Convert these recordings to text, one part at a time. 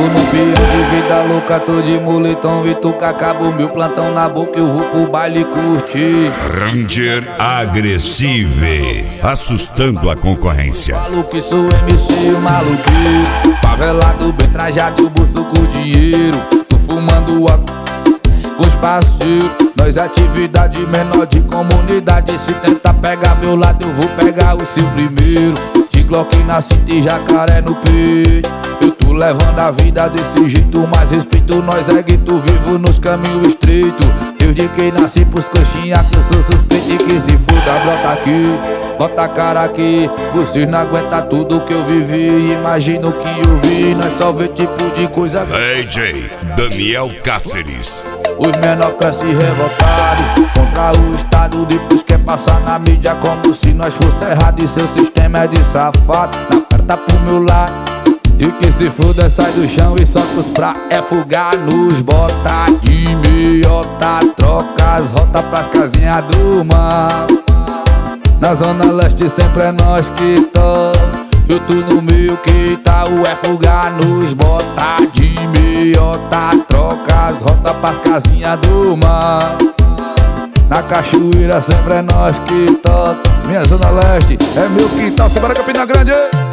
no peão de vida louca, tô de moletom, Vituca, acabo meu plantão na boca, eu vou pro baile curtir. Ranger Agressive, assustando a concorrência. Falo que sou MC, o maluqueiro, favelado, bem trajado, bolso com dinheiro. Tô fumando com os parceiros, nós atividade menor de comunidade. Se tentar pegar meu lado, eu vou pegar o seu primeiro. De Glock na cinta e jacaré no peito, eu tô levando a vida desse jeito. Mas respeito, nós é gueto, vivo nos caminhos estreitos. Desde que nasci pros coxinha, que eu sou suspeito. E que se foda, brota aqui, bota a cara aqui. Vocês não aguentam tudo que eu vivi. Imagina o que eu vi, nós só vê tipo de coisa. DJ Daniel Cáceres. Os menor crescem revoltados contra o Estado, depois quer passar na mídia como se nós fosse errado. E seu sistema é de safado, na carta pro meu lado. E que se foda, sai do chão e solta os pra fugar nos bota de meiota. Troca as rotas pras casinhas do mal. Na zona leste sempre é nós que toca. Eu tô no meio que tá o fugar nos bota de meiota. Troca as rotas pras casinhas do mal. Na cachoeira sempre é nós que toca. Minha zona leste é meu quintal, Sebara Campina Grande.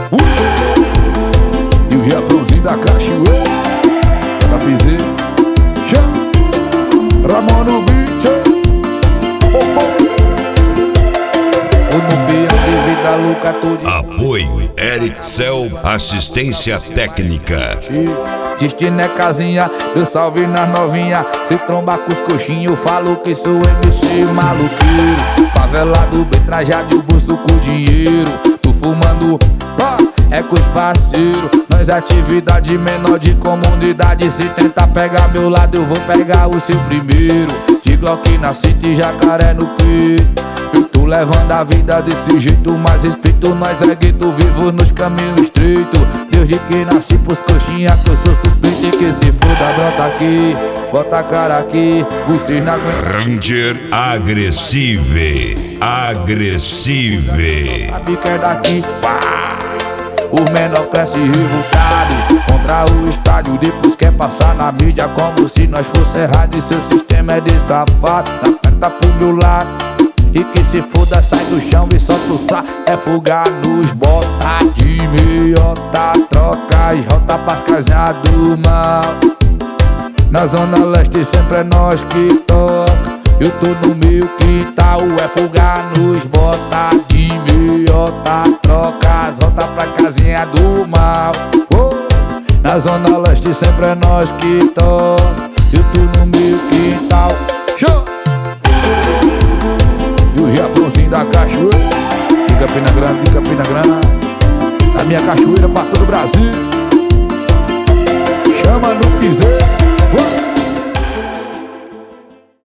E o Japãozinho da cachoeira, Tapizê, Ramon no beat. Louca, tô de apoio Ericel Assistência Técnica. Destino é casinha, eu salve nas novinha. Se tromba com os coxinhos, eu falo que sou MC maluqueiro. Favelado, bem trajado, o bolso com dinheiro. Tô fumando, é com os parceiros. Nós atividade menor de comunidade. Se tentar pegar meu lado, eu vou pegar o seu primeiro. De Glock na cinta e jacaré no peito, eu tô levando a vida desse jeito. Mas respeito, nós é gueto, vivo nos caminhos estreitos. Desde que nasci pros coxinha, que eu sou suspeito. E que se foda, brota aqui, bota a cara aqui. Vocês não aguentam. Ranger Agressive, Agressive. Sabe que é daqui, pá. Os menor cresce revoltado contra o estádio, depois quer passar na mídia como se nós fosse errado. E seu sistema é de safado, na carta pro meu lado. E que se foda, sai do chão e solta os pra fugar nos bota de meiota. Troca as rotas pras casinhas do mal. Na zona leste sempre é nós que toca. Eu tô no meio que tá o fugar nos bota de meiota. Troca as rotas pra casinha do mal. Na zona leste sempre é nós que toca. Eu tô no meio que tá e o Japãozinho da cachoeira, de Campina Grande, de Campina Grande. A minha cachoeira pra todo o Brasil. Chama no piseiro.